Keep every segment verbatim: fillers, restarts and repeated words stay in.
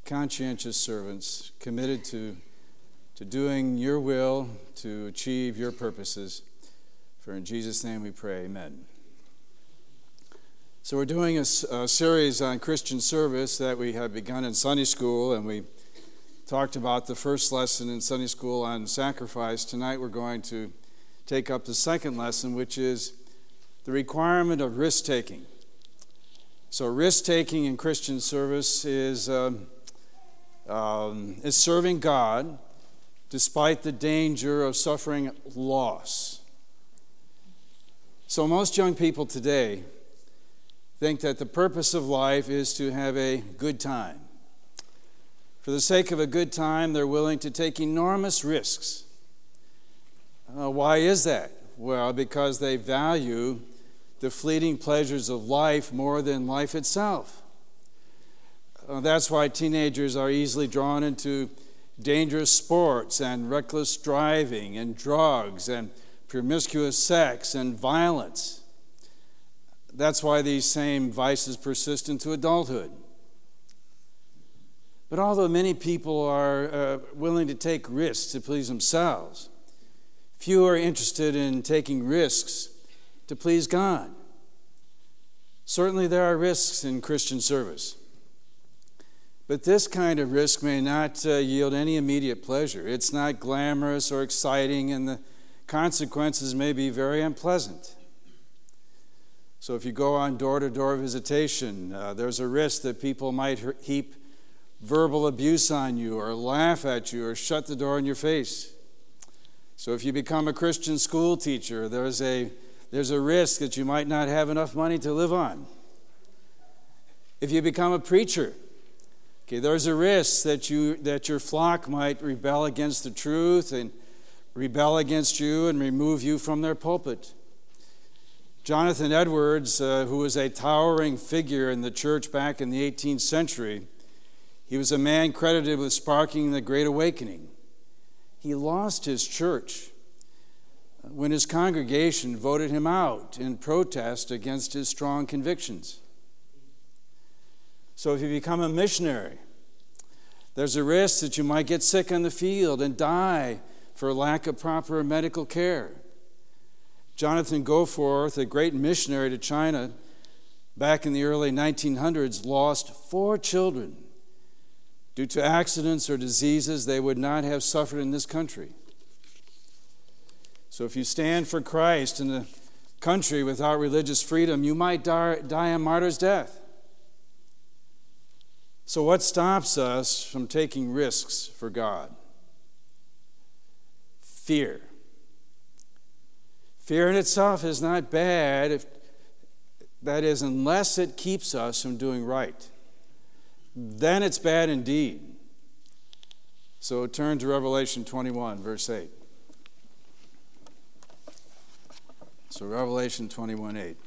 conscientious servants committed to, to doing your will to achieve your purposes. For in Jesus' name we pray, amen. So we're doing a, a series on Christian service that we have begun in Sunday school, and we talked about the first lesson in Sunday school on sacrifice. Tonight we're going to take up the second lesson, which is the requirement of risk-taking. So risk-taking in Christian service is, um, um, is serving God despite the danger of suffering loss. So most young people today think that the purpose of life is to have a good time. For the sake of a good time, they're willing to take enormous risks. Uh, why is that? Well, because they value the fleeting pleasures of life more than life itself. Uh, that's why teenagers are easily drawn into dangerous sports and reckless driving and drugs and promiscuous sex and violence. That's why these same vices persist into adulthood. But although many people are uh, willing to take risks to please themselves, few are interested in taking risks to please God. Certainly there are risks in Christian service. But this kind of risk may not uh, yield any immediate pleasure. It's not glamorous or exciting, and the consequences may be very unpleasant. So if you go on door-to-door visitation, uh, there's a risk that people might heap verbal abuse on you or laugh at you or shut the door in your face. So if you become a Christian school teacher, there's a, there's a risk that you might not have enough money to live on. If you become a preacher, okay, there's a risk that you that your flock might rebel against the truth and rebel against you and remove you from their pulpit. Jonathan Edwards, uh, who was a towering figure in the church back in the eighteenth century, he was a man credited with sparking the Great Awakening. He lost his church when his congregation voted him out in protest against his strong convictions. So if you become a missionary, there's a risk that you might get sick on the field and die for lack of proper medical care. Jonathan Goforth, a great missionary to China back in the early nineteen hundreds, lost four children due to accidents or diseases they would not have suffered in this country. So if you stand for Christ in a country without religious freedom, you might die, die a martyr's death. So what stops us from taking risks for God? Fear. Fear in itself is not bad, if, that is, unless it keeps us from doing right. Then it's bad indeed. So turn to Revelation twenty-one, verse eight. So Revelation twenty-one, eight.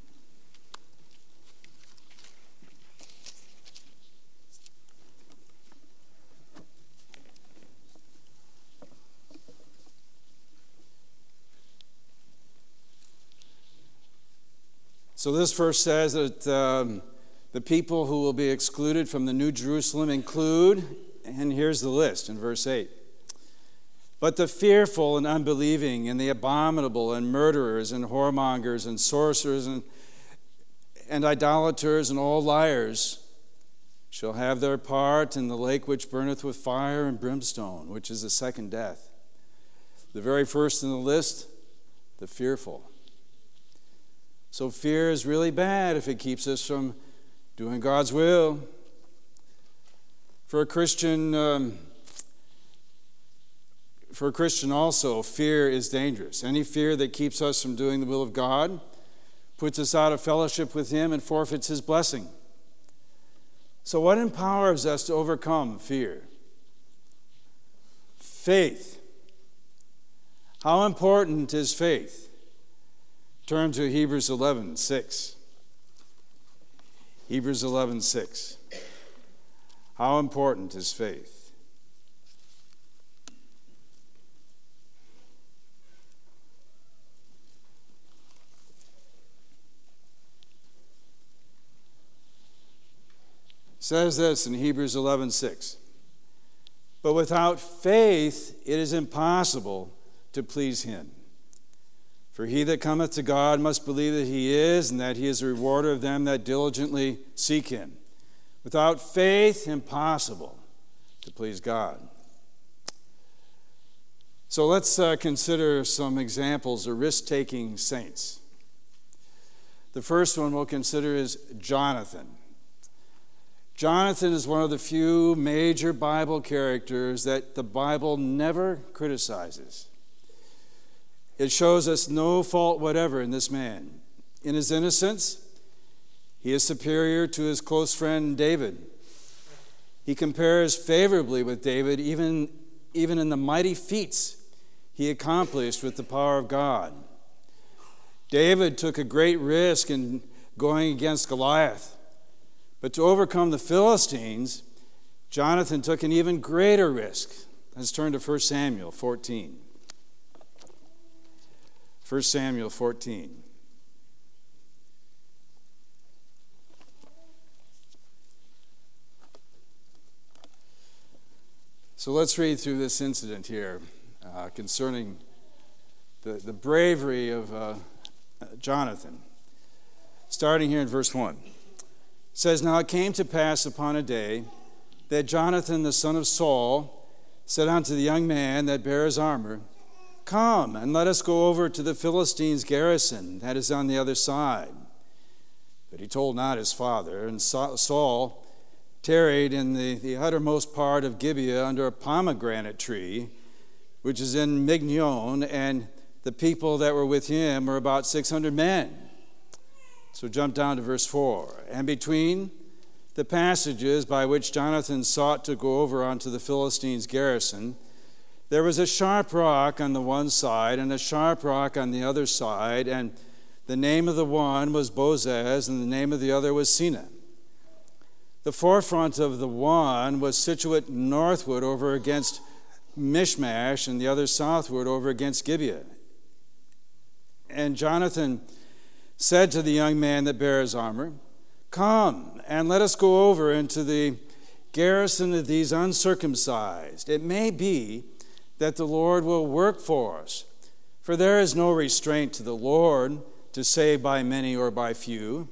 So this verse says that um, the people who will be excluded from the New Jerusalem include, and here's the list in verse eight, but the fearful and unbelieving and the abominable and murderers and whoremongers and sorcerers and, and idolaters and all liars shall have their part in the lake which burneth with fire and brimstone, which is the second death. The very first in the list, the fearful. So fear is really bad if it keeps us from doing God's will. For a Christian, um, for a Christian also, fear is dangerous. Any fear that keeps us from doing the will of God puts us out of fellowship with Him and forfeits His blessing. So what empowers us to overcome fear? Faith. How important is faith? Turn to Hebrews eleven, six. Hebrews eleven, six. How important is faith? says this in Hebrews eleven six. But without faith it is impossible to please him. For he that cometh to God must believe that he is, and that he is a rewarder of them that diligently seek him. Without faith, impossible to please God. So let's uh, consider some examples of risk-taking saints. The first one we'll consider is Jonathan. Jonathan is one of the few major Bible characters that the Bible never criticizes. It shows us no fault whatever in this man. In his innocence, he is superior to his close friend David. He compares favorably with David even, even in the mighty feats he accomplished with the power of God. David took a great risk in going against Goliath. But to overcome the Philistines, Jonathan took an even greater risk. Let's turn to First Samuel fourteen. First Samuel fourteen. So let's read through this incident here uh, concerning the, the bravery of uh, Jonathan. Starting here in verse one. It says, Now it came to pass upon a day that Jonathan the son of Saul said unto the young man that bare his armor, Come, and let us go over to the Philistines' garrison that is on the other side. But he told not his father, and Saul tarried in the, the uttermost part of Gibeah under a pomegranate tree, which is in Mignon, and the people that were with him were about six hundred men. So jump down to verse four. And between the passages by which Jonathan sought to go over unto the Philistines' garrison, there was a sharp rock on the one side and a sharp rock on the other side, and the name of the one was Bozez, and the name of the other was Seneh. The forefront of the one was situate northward over against Mishmash, and the other southward over against Gibeah. And Jonathan said to the young man that bare his armor, Come, and let us go over into the garrison of these uncircumcised. It may be that the Lord will work for us. For there is no restraint to the Lord to save by many or by few.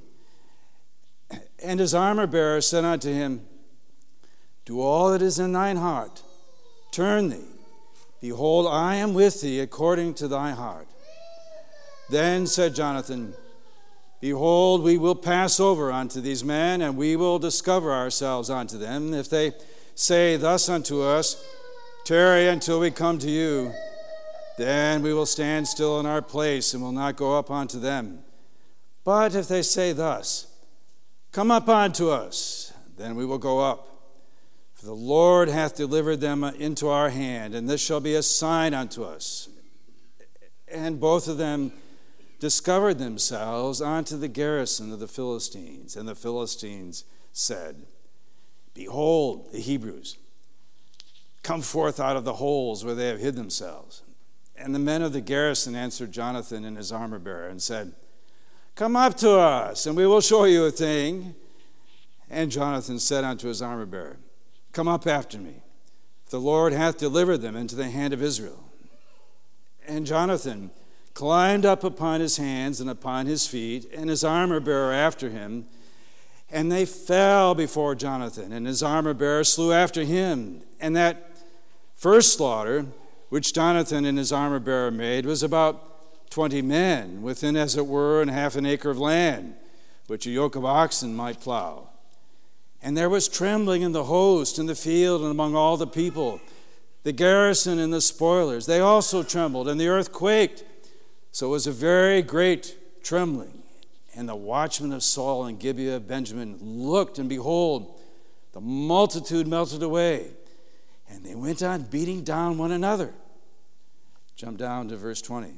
And his armor-bearer said unto him, Do all that is in thine heart. Turn thee. Behold, I am with thee according to thy heart. Then said Jonathan, Behold, we will pass over unto these men, and we will discover ourselves unto them. If they say thus unto us, Tarry until we come to you, then we will stand still in our place and will not go up unto them. But if they say thus, Come up unto us, then we will go up. For the Lord hath delivered them into our hand, and this shall be a sign unto us. And both of them discovered themselves unto the garrison of the Philistines. And the Philistines said, Behold, the Hebrews come forth out of the holes where they have hid themselves. And the men of the garrison answered Jonathan and his armor-bearer and said, Come up to us, and we will show you a thing. And Jonathan said unto his armor-bearer, Come up after me. The Lord hath delivered them into the hand of Israel. And Jonathan climbed up upon his hands and upon his feet, and his armor-bearer after him. And they fell before Jonathan, and his armor-bearer slew after him. And that first slaughter, which Jonathan and his armor-bearer made, was about twenty men, within, as it were, an half an acre of land, which a yoke of oxen might plow. And there was trembling in the host, in the field, and among all the people. The garrison and the spoilers, they also trembled, and the earth quaked. So it was a very great trembling. And the watchmen of Saul and Gibeah of Benjamin looked, and behold, the multitude melted away. And they went on beating down one another. Jump down to verse twenty.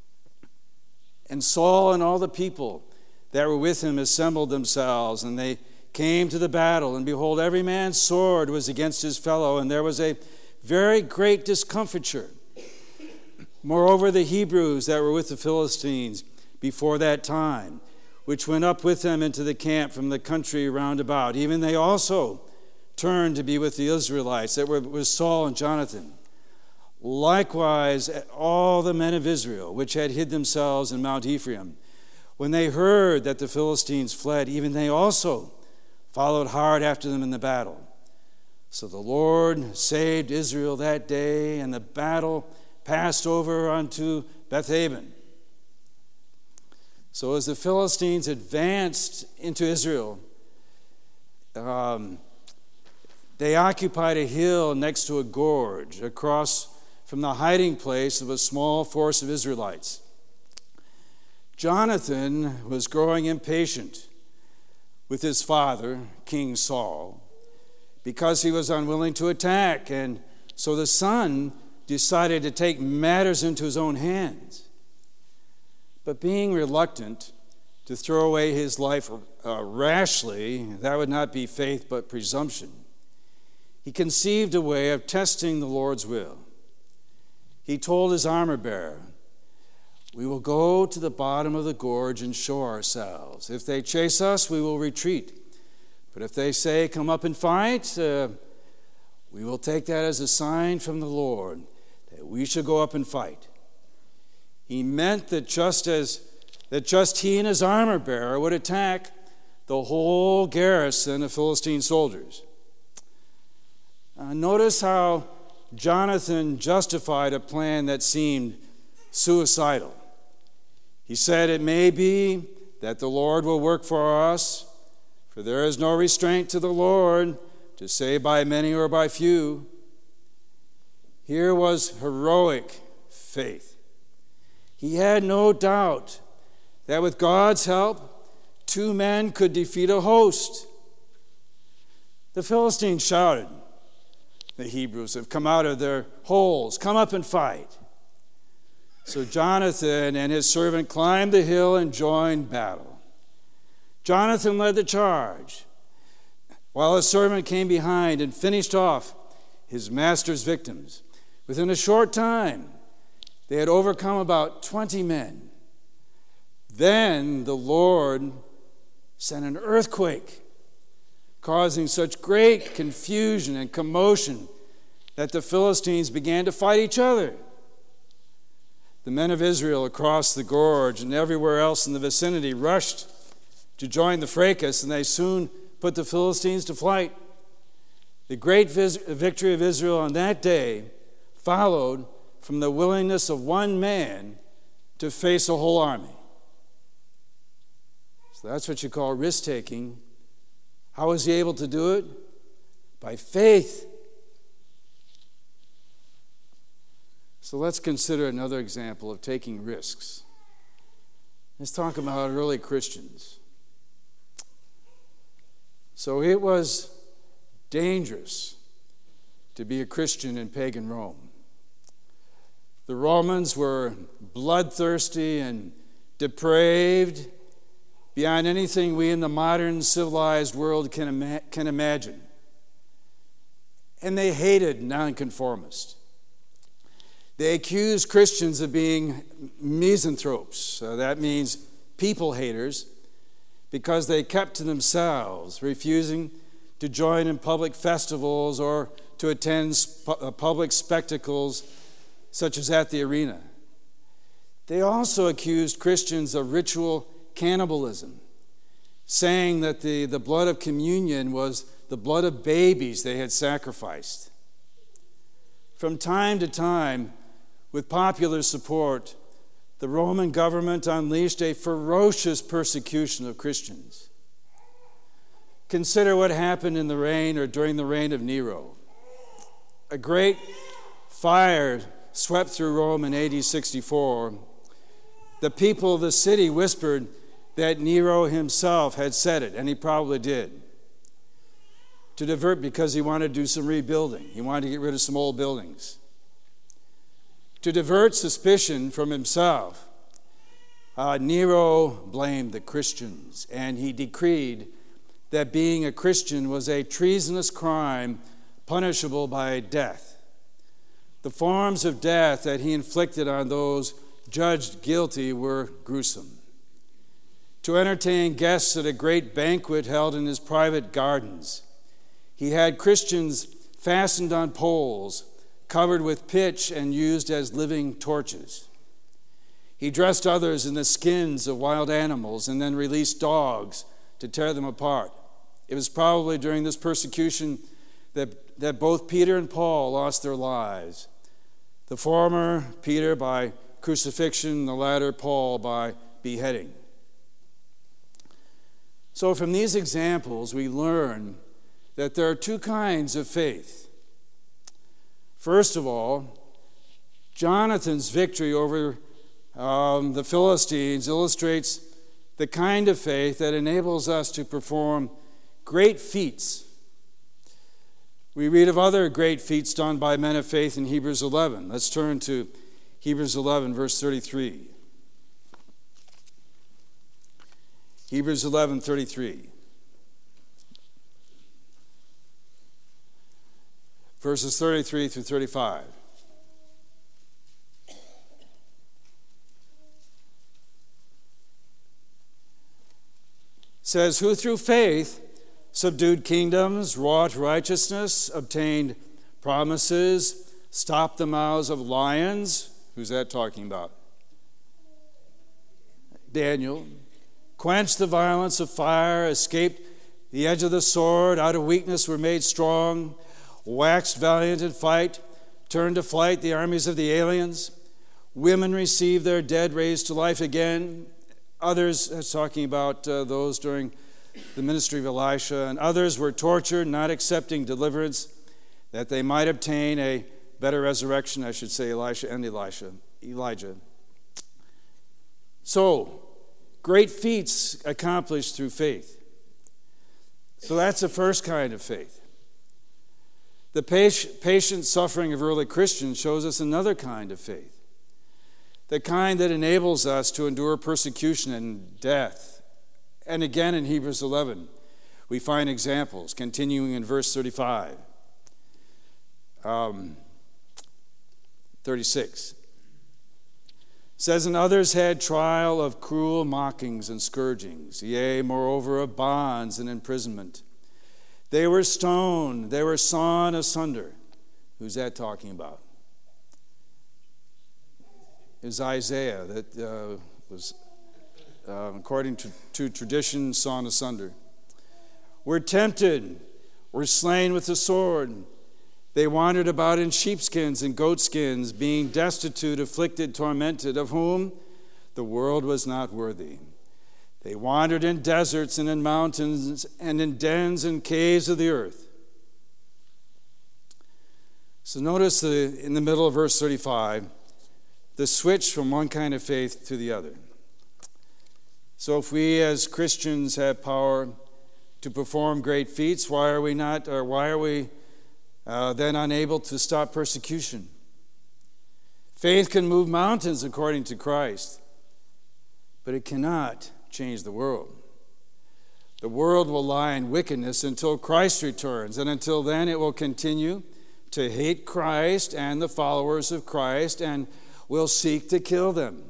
And Saul and all the people that were with him assembled themselves, and they came to the battle. And behold, every man's sword was against his fellow, and there was a very great discomfiture. Moreover, the Hebrews that were with the Philistines before that time which went up with them into the camp from the country round about. Even they also turned to be with the Israelites, that were with Saul and Jonathan. Likewise, all the men of Israel, which had hid themselves in Mount Ephraim, when they heard that the Philistines fled, even they also followed hard after them in the battle. So the Lord saved Israel that day, and the battle passed over unto Bethaven. So as the Philistines advanced into Israel, um, they occupied a hill next to a gorge across from the hiding place of a small force of Israelites. Jonathan was growing impatient with his father, King Saul, because he was unwilling to attack, and so the son decided to take matters into his own hands. But being reluctant to throw away his life uh, rashly, that would not be faith but presumption, he conceived a way of testing the Lord's will. He told his armor bearer, "We will go to the bottom of the gorge and show ourselves. If they chase us, we will retreat. But if they say, 'Come up and fight,' uh, we will take that as a sign from the Lord that we should go up and fight." He meant that just as that just he and his armor bearer would attack the whole garrison of Philistine soldiers. Uh, notice how Jonathan justified a plan that seemed suicidal. He said, "It may be that the Lord will work for us, for there is no restraint to the Lord to save by many or by few." Here was heroic faith. He had no doubt that with God's help, two men could defeat a host. The Philistines shouted, "The Hebrews have come out of their holes. Come up and fight." So Jonathan and his servant climbed the hill and joined battle. Jonathan led the charge, while his servant came behind and finished off his master's victims. Within a short time, they had overcome about twenty men. Then the Lord sent an earthquake, causing such great confusion and commotion that the Philistines began to fight each other. The men of Israel across the gorge and everywhere else in the vicinity rushed to join the fracas, and they soon put the Philistines to flight. The great vis- victory of Israel on that day followed from the willingness of one man to face a whole army. So that's what you call risk-taking. How was he able to do it? By faith. So let's consider another example of taking risks. Let's talk about early Christians. So it was dangerous to be a Christian in pagan Rome. The Romans were bloodthirsty and depraved beyond anything we in the modern civilized world can, ima- can imagine. And they hated nonconformists. They accused Christians of being misanthropes. So that means people haters, because they kept to themselves, refusing to join in public festivals or to attend sp- public spectacles such as at the arena. They also accused Christians of ritual cannibalism, saying that the, the blood of communion was the blood of babies they had sacrificed. From time to time, with popular support, the Roman government unleashed a ferocious persecution of Christians. Consider what happened in the reign or during the reign of Nero. A great fire swept through Rome in A D sixty-four. The people of the city whispered that Nero himself had said it, and he probably did, to divert because he wanted to do some rebuilding. He wanted to get rid of some old buildings. To divert suspicion from himself, uh, Nero blamed the Christians, and he decreed that being a Christian was a treasonous crime punishable by death. The forms of death that he inflicted on those judged guilty were gruesome. to entertain guests at a great banquet held in his private gardens. He had Christians fastened on poles, covered with pitch and used as living torches. He dressed others in the skins of wild animals and then released dogs to tear them apart. It was probably during this persecution that, that both Peter and Paul lost their lives. The former, Peter, by crucifixion, the latter, Paul, by beheading. So from these examples, we learn that there are two kinds of faith. First of all, Jonathan's victory over um, the Philistines illustrates the kind of faith that enables us to perform great feats. We read of other great feats done by men of faith in Hebrews eleven. Let's turn to Hebrews eleven, verse thirty-three. Hebrews eleven, thirty-three. Verses thirty-three through thirty-five. Says, who through faith subdued kingdoms, wrought righteousness, obtained promises, stopped the mouths of lions. Who's that talking about? Daniel. Quenched the violence of fire, escaped the edge of the sword, out of weakness were made strong, waxed valiant in fight, turned to flight the armies of the aliens. Women received their dead raised to life again. Others, that's talking about uh, those during the ministry of Elisha, and others were tortured, not accepting deliverance, that they might obtain a better resurrection, I should say, Elisha and Elisha, Elijah. So, great feats accomplished through faith. So that's the first kind of faith. The patient suffering of early Christians shows us another kind of faith. The kind that enables us to endure persecution and death. And again in Hebrews eleven, we find examples, continuing in verse thirty-five. Um, thirty-six. Says, and others had trial of cruel mockings and scourgings, yea, moreover of bonds and imprisonment. They were stoned, they were sawn asunder. Who's that talking about? It was Isaiah that uh, was, uh, according to, to tradition, sawn asunder. Were tempted, were slain with the sword. They wandered about in sheepskins and goatskins, being destitute, afflicted, tormented, of whom the world was not worthy. They wandered in deserts and in mountains and in dens and caves of the earth. So notice the, in the middle of verse thirty-five, the switch from one kind of faith to the other. So if we as Christians have power to perform great feats, why are we not, or why are we uh, then unable to stop persecution? Faith can move mountains according to Christ, but it cannot change the world. The world will lie in wickedness until Christ returns, and until then it will continue to hate Christ and the followers of Christ and will seek to kill them.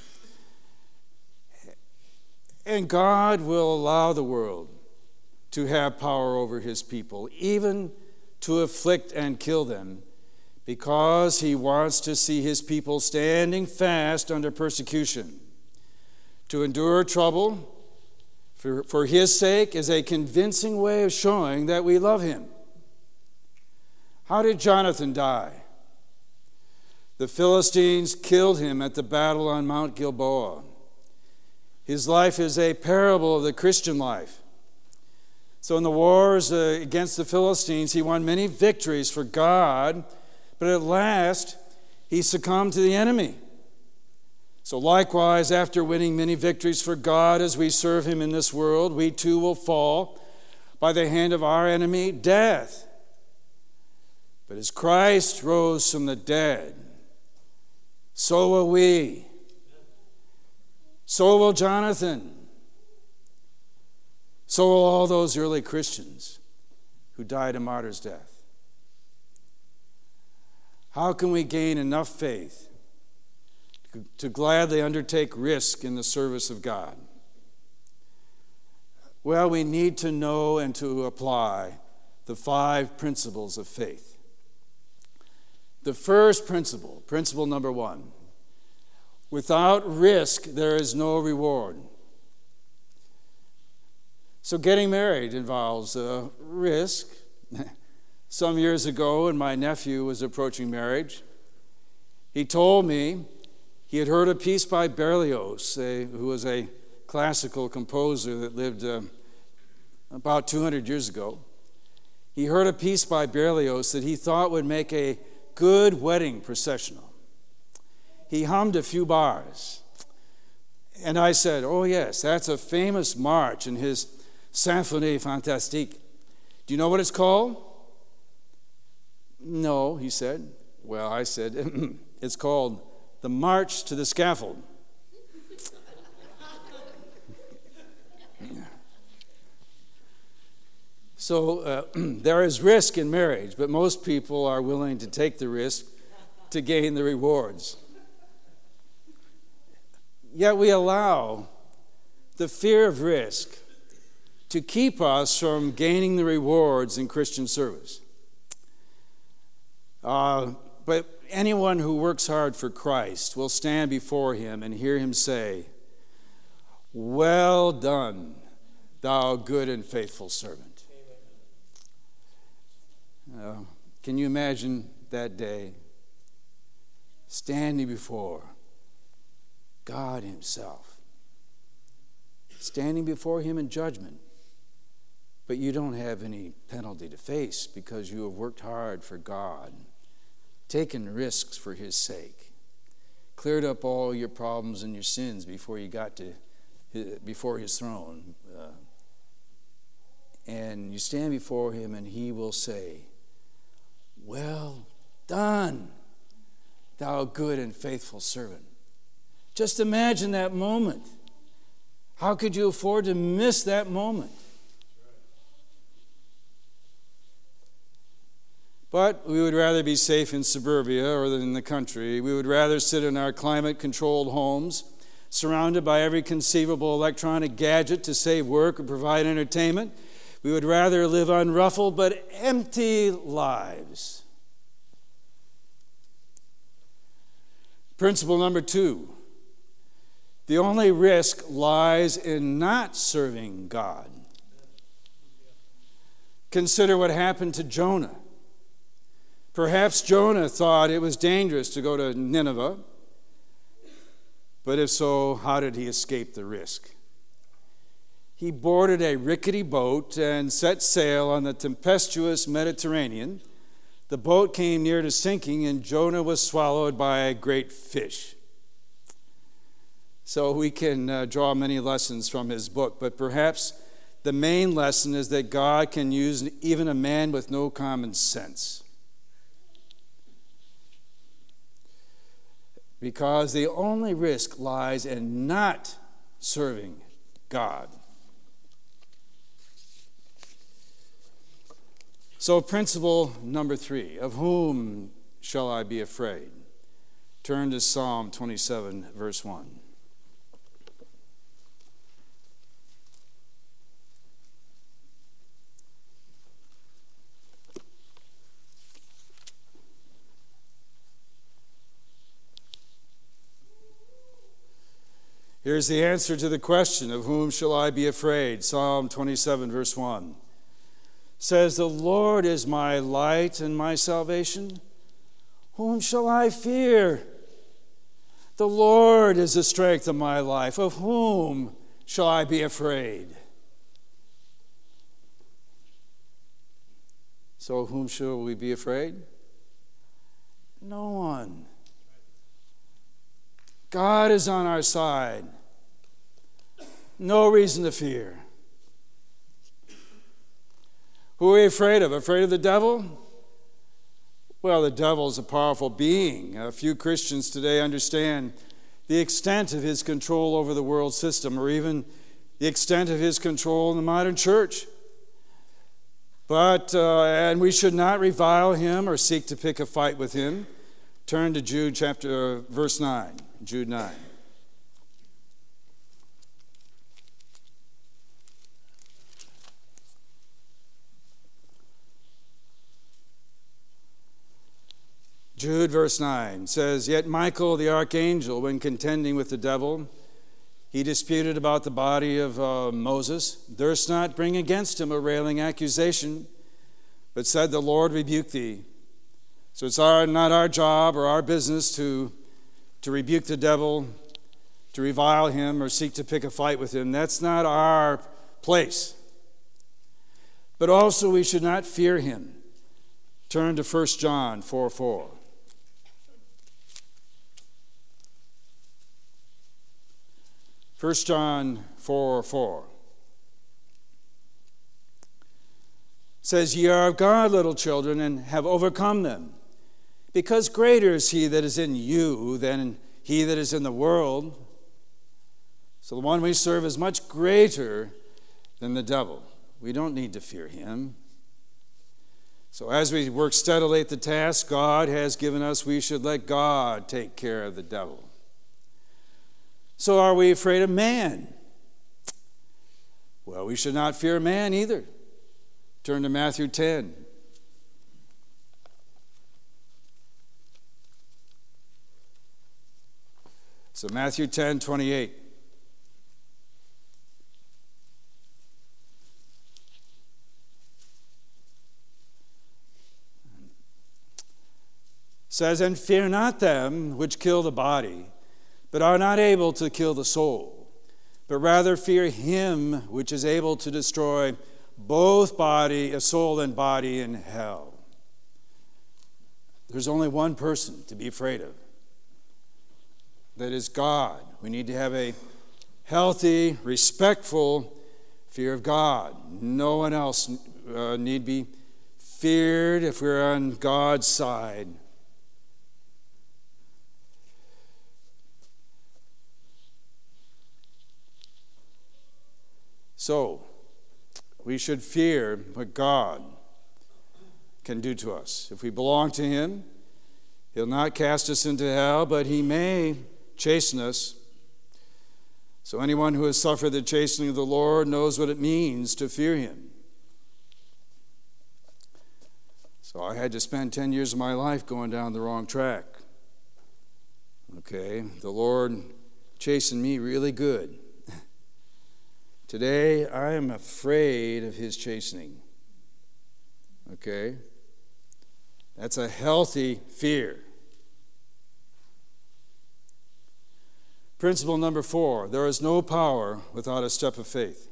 And God will allow the world to have power over his people, even to afflict and kill them, because he wants to see his people standing fast under persecution. To endure trouble for, for his sake is a convincing way of showing that we love him. How did Jonathan die? The Philistines killed him at the battle on Mount Gilboa. His life is a parable of the Christian life. So in the wars uh, against the Philistines, he won many victories for God, but at last he succumbed to the enemy. So likewise, after winning many victories for God as we serve him in this world, we too will fall by the hand of our enemy, death. But as Christ rose from the dead, so will we. So will Jonathan. So will all those early Christians who died a martyr's death. How can we gain enough faith to gladly undertake risk in the service of God? Well, we need to know and to apply the five principles of faith. The first principle, principle number one, without risk, there is no reward. So getting married involves a risk. Some years ago, when my nephew was approaching marriage, he told me he had heard a piece by Berlioz, a, who was a classical composer that lived uh, about two hundred years ago. He heard a piece by Berlioz that he thought would make a good wedding processional. He hummed a few bars. And I said, oh yes, that's a famous march in his Symphonie Fantastique. Do you know what it's called? No, he said. Well, I said, it's called The March to the Scaffold. So uh, there is risk in marriage, but most people are willing to take the risk to gain the rewards. Yet we allow the fear of risk to keep us from gaining the rewards in Christian service. Uh, but anyone who works hard for Christ will stand before him and hear him say, "Well done, thou good and faithful servant." Uh, can you imagine that day standing before God himself, standing before him in judgment, but you don't have any penalty to face because you have worked hard for God, taken risks for his sake, cleared up all your problems and your sins before you got to his, before his throne, uh, and you stand before him and he will say, "Well done, thou good and faithful servant." Just imagine that moment. How could you afford to miss that moment? But we would rather be safe in suburbia or than in the country. We would rather sit in our climate-controlled homes, surrounded by every conceivable electronic gadget to save work or provide entertainment. We would rather live unruffled but empty lives. Principle number two. The only risk lies in not serving God. Consider what happened to Jonah. Perhaps Jonah thought it was dangerous to go to Nineveh, but if so, how did he escape the risk? He boarded a rickety boat and set sail on the tempestuous Mediterranean. The boat came near to sinking, and Jonah was swallowed by a great fish. So we can uh, draw many lessons from his book, but perhaps the main lesson is that God can use even a man with no common sense. Because the only risk lies in not serving God. So principle number three, of whom shall I be afraid? Turn to Psalm twenty-seven, verse one. Here's the answer to the question, of whom shall I be afraid? Psalm twenty-seven, verse one. Says, "The Lord is my light and my salvation. Whom shall I fear? The Lord is the strength of my life. Of whom shall I be afraid?" So of whom shall we be afraid? No one. God is on our side. No reason to fear. Who are we afraid of? Afraid of the devil? Well, the devil is a powerful being. A few Christians today understand the extent of his control over the world system, or even the extent of his control in the modern church. But, uh, and we should not revile him or seek to pick a fight with him. Turn to Jude chapter, uh, verse nine. Jude nine. Jude, verse nine, says, "Yet Michael the archangel, when contending with the devil, he disputed about the body of uh, Moses, durst not bring against him a railing accusation, but said, the Lord rebuke thee." So it's our, not our job or our business to, to rebuke the devil, to revile him, or seek to pick a fight with him. That's not our place. But also we should not fear him. Turn to First John four four. First John four four says, "Ye are of God, little children, and have overcome them, because greater is he that is in you than he that is in the world." So the one we serve is much greater than the devil. We don't need to fear him. So as we work steadily at the task God has given us, we should let God take care of the devil. So are we afraid of man? Well, we should not fear man either. Turn to Matthew ten. So Matthew ten twenty-eight. Says, "And fear not them which kill the body, but are not able to kill the soul, but rather fear him which is able to destroy both body, soul and body in hell." There's only one person to be afraid of. That is God. We need to have a healthy, respectful fear of God. No one else uh, need be feared if we're on God's side. So, we should fear what God can do to us. If we belong to him, he'll not cast us into hell, but he may chasten us. So anyone who has suffered the chastening of the Lord knows what it means to fear him. So I had to spend ten years of my life going down the wrong track. Okay, the Lord chastened me really good. Today, I am afraid of his chastening. Okay? That's a healthy fear. Principle number four, there is no power without a step of faith.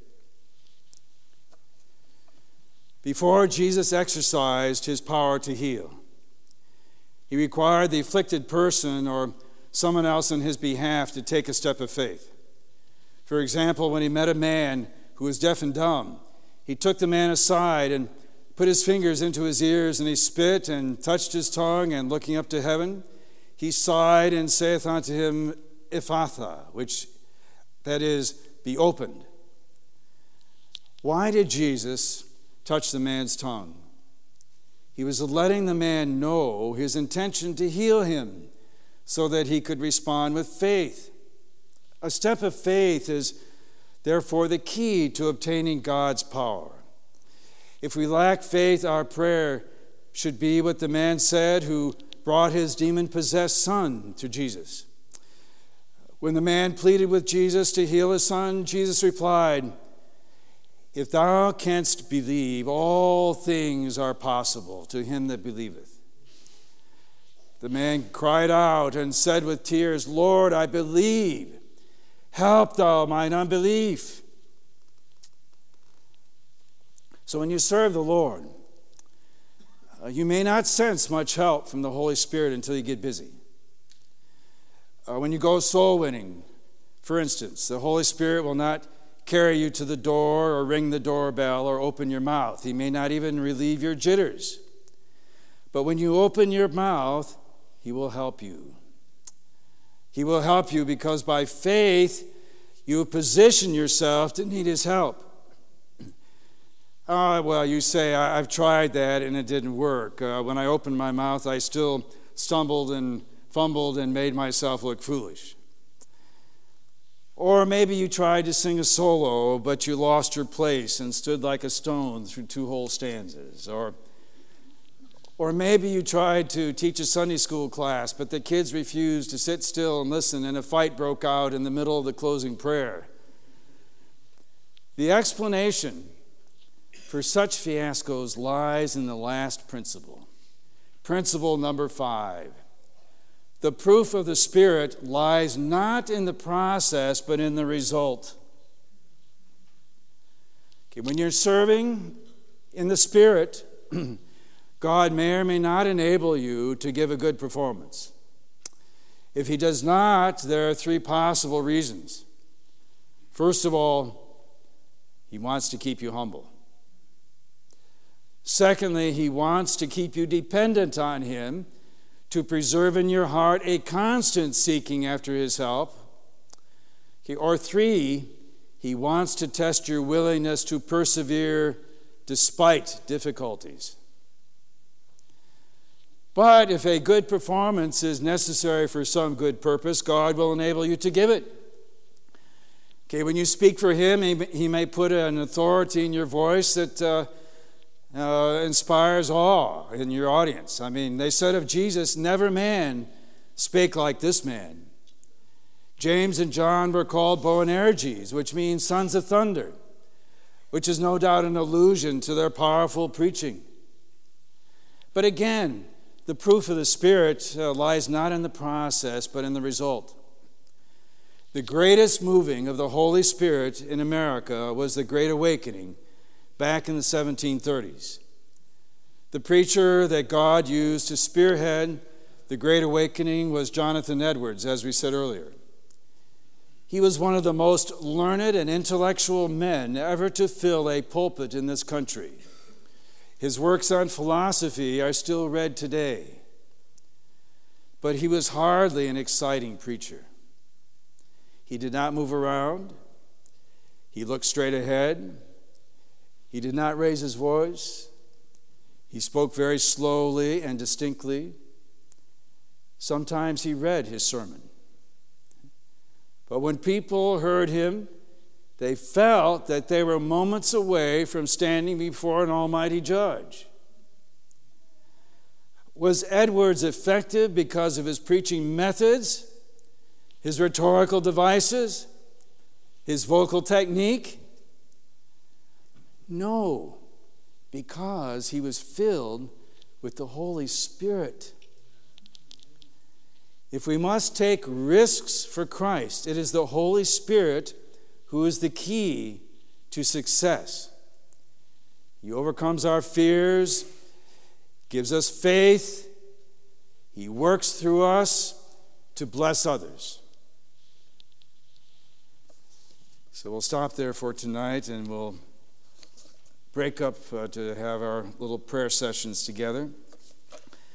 Before Jesus exercised his power to heal, he required the afflicted person or someone else on his behalf to take a step of faith. For example, when he met a man who was deaf and dumb, he took the man aside and put his fingers into his ears, and he spit and touched his tongue, and looking up to heaven, he sighed and saith unto him, Ephphatha, which, that is, be opened. Why did Jesus touch the man's tongue? He was letting the man know his intention to heal him so that he could respond with faith. A step of faith is therefore the key to obtaining God's power. If we lack faith, our prayer should be what the man said who brought his demon-possessed son to Jesus. When the man pleaded with Jesus to heal his son, Jesus replied, If thou canst believe, all things are possible to him that believeth. The man cried out and said with tears, Lord, I believe. Help thou mine unbelief. So when you serve the Lord, uh, you may not sense much help from the Holy Spirit until you get busy. Uh, when you go soul winning, for instance, the Holy Spirit will not carry you to the door or ring the doorbell or open your mouth. He may not even relieve your jitters. But when you open your mouth, he will help you. He will help you because by faith, you position yourself to need his help. Oh, well, you say, I've tried that and it didn't work. Uh, when I opened my mouth, I still stumbled and fumbled and made myself look foolish. Or maybe you tried to sing a solo, but you lost your place and stood like a stone through two whole stanzas. Or, Or maybe you tried to teach a Sunday school class, but the kids refused to sit still and listen, and a fight broke out in the middle of the closing prayer. The explanation for such fiascos lies in the last principle. Principle number five. The proof of the Spirit lies not in the process, but in the result. Okay, when you're serving in the Spirit, God may or may not enable you to give a good performance. If He does not, there are three possible reasons. First of all, He wants to keep you humble. Secondly, He wants to keep you dependent on Him, to preserve in your heart a constant seeking after His help. Okay, or three, He wants to test your willingness to persevere despite difficulties. But if a good performance is necessary for some good purpose, God will enable you to give it. Okay, when you speak for Him, He, he may put an authority in your voice that uh, uh, inspires awe in your audience. I mean, they said of Jesus, never man spake like this man. James and John were called Boanerges, which means sons of thunder, which is no doubt an allusion to their powerful preaching. But again, the proof of the Spirit uh, lies not in the process, but in the result. The greatest moving of the Holy Spirit in America was the Great Awakening back in the seventeen thirties. The preacher that God used to spearhead the Great Awakening was Jonathan Edwards, as we said earlier. He was one of the most learned and intellectual men ever to fill a pulpit in this country. His works on philosophy are still read today. But he was hardly an exciting preacher. He did not move around. He looked straight ahead. He did not raise his voice. He spoke very slowly and distinctly. Sometimes he read his sermon. But when people heard him, they felt that they were moments away from standing before an almighty judge. Was Edwards effective because of his preaching methods, his rhetorical devices, his vocal technique? No, because he was filled with the Holy Spirit. If we must take risks for Christ, it is the Holy Spirit who is the key to success. He overcomes our fears, gives us faith. He works through us to bless others. So we'll stop there for tonight, and we'll break up uh, to have our little prayer sessions together.